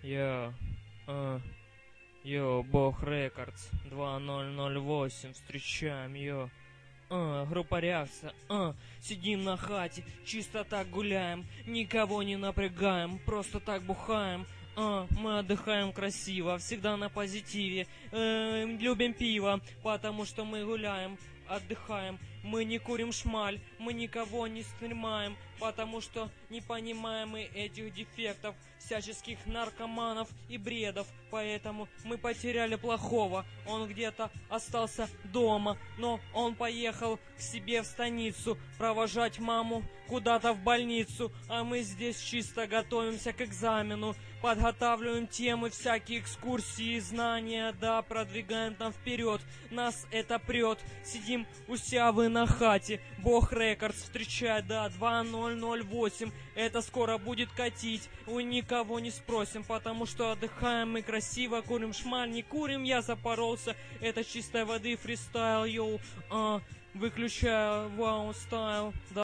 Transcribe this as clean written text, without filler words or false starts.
Йо, йо, Бог Рекордс, 2008, встречаем, йо. Группа Реакция, сидим на хате, чисто так гуляем, никого не напрягаем, просто так бухаем. Мы отдыхаем красиво, всегда на позитиве, любим пиво, потому что мы гуляем, отдыхаем. Мы не курим шмаль, мы никого не снимаем, потому что не понимаем мы этих дефектов, всяческих наркоманов и бредов. Поэтому мы потеряли плохого, он где-то остался дома, но он поехал к себе в станицу провожать маму куда-то в больницу. А мы здесь чисто готовимся к экзамену, подготавливаем темы, всякие экскурсии, знания, да, продвигаем там вперед. Нас это прет, сидим у сявы на хате. Бог Рекордс встречает, да, 2008. Это скоро будет катить, мы никого не спросим, потому что отдыхаем мы красиво, курим шмаль, не курим, я запоролся. Это чистой воды фристайл, йоу, выключаю вау стайл, да.